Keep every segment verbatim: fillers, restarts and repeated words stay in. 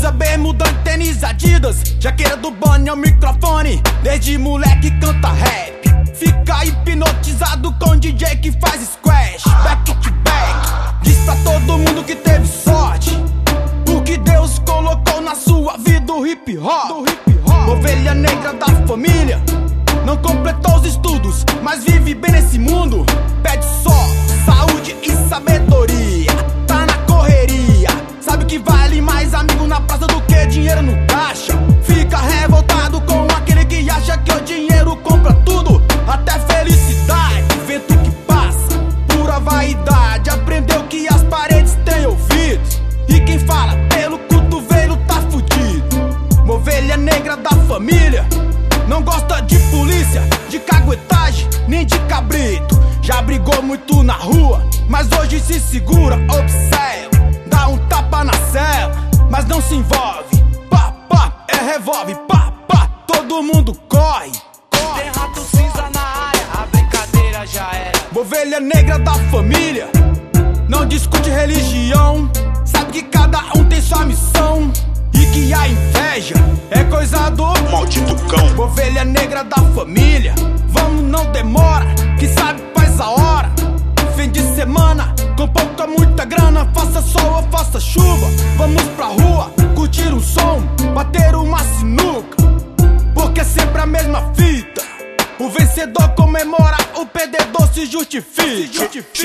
Camisa bermuda, tênis Adidas, jaqueira do Bunny ao microfone. Desde moleque canta rap, fica hipnotizado com D J que faz squash, back to back. Diz pra todo mundo que teve sorte, porque Deus colocou na sua vida o hip hop. Ovelha negra da família, não completou os estudos, mas vive bem nesse mundo. Pede só saúde e sabedoria, tá na correria, sabe que vale mais amigo na praça do que dinheiro no caixa. Fica revoltado com aquele que acha que o dinheiro compra tudo, até felicidade. Vento que passa, pura vaidade. Aprendeu que as paredes têm ouvidos, e quem fala pelo cotovelo tá fudido. Ovelha negra da família, não gosta de polícia, de caguetagem, nem de cabrito. Já brigou muito na rua, mas hoje se segura, observa. Dá um tapa na cela, mas não se envolve. Pá, pá, é revólver, pá, pá, todo mundo corre. corre. Tem rato cinza na área, a brincadeira já era. Ovelha negra da família, não discute religião, sabe que cada um tem sua missão, e que a inveja é coisa do maldito cão. Ovelha negra da família, vamos, não demora, que sabe faz a hora. Fim de semana, com pouca, muita grana, faça sol ou faça chuva, vamos pra rua, curtir um som, bater uma sinuca, porque é sempre a mesma fita. O vencedor comemora, o perdedor se justifica.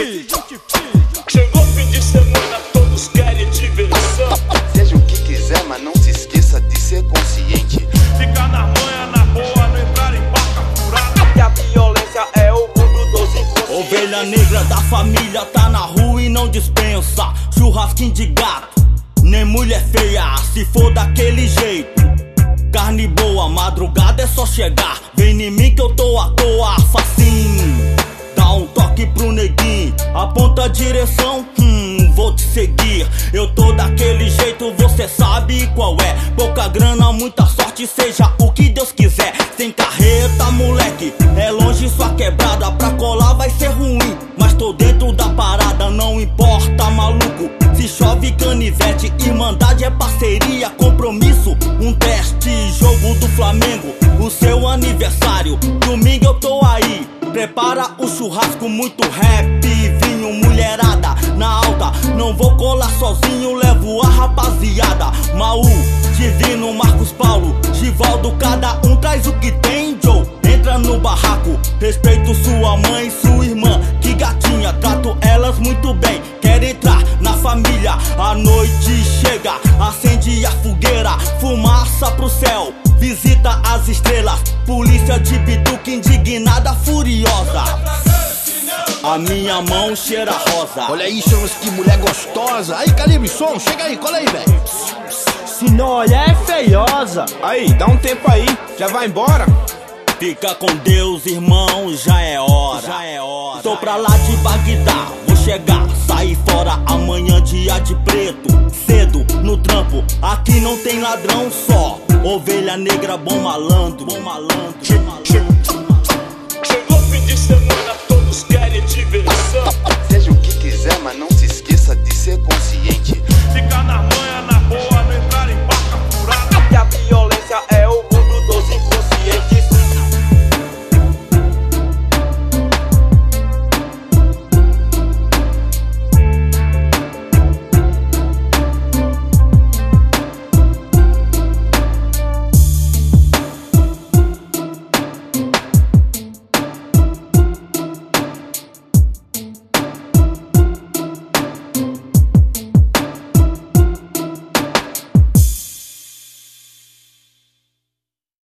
Chegou fim de semana, todos querem diversão. Seja o que quiser, mas não se esqueça de ser consciente. Ficar na manha, na boa, não entrar em barca furada. E a violência é o mundo dos inconscientes. Ovelha negra da família tá na rua e não dispensa churrasquinho de gato, nem mulher feia, se for daquele jeito. Carne boa, madrugada é só chegar, vem em mim que eu tô à toa, facinho. Dá um toque pro neguinho, aponta a direção, hum, vou te seguir. Eu tô daquele jeito, você sabe qual é. Pouca grana, muita sorte, seja o que Deus quiser. Sem carreta, moleque, é longe sua quebrada. Pra colar vai ser ruim, mas tô dentro da parada, não importa, maluco. Se chove canivete, irmandade é parceria, compromisso, um teste, jogo do Flamengo, o seu aniversário, domingo eu tô aí. Prepara o churrasco, muito rap, vinho, mulherada na alta. Não vou colar sozinho, levo a rapaziada. Maú, Divino, Marcos Paulo, Givaldo, cada um traz o que tem, Joe. Entra no barraco, respeito sua mãe, sua irmã, que gatinha, trato elas muito bem. Quer entrar na família, a noite chega, acende a fogueira, fumaça pro céu, visita as estrelas, polícia de bituca indignada, furiosa. A minha mão cheira rosa. Olha aí, chama que mulher gostosa. Aí, Calibre Som, chega aí, cola aí, velho. Se não olhar é feiosa. Aí, dá um tempo aí, já vai embora. Fica com Deus, irmão, já é hora. Já é hora. Tô pra lá de Bagdá, vou chegar, sair fora amanhã, dia de preto. Cedo no trampo, aqui não tem ladrão só. Ovelha negra, bom malandro, bom malandro. Chegou fim de semana, todos querem diversão. Seja o que quiser, mas não se esqueça de ser consciente. Fica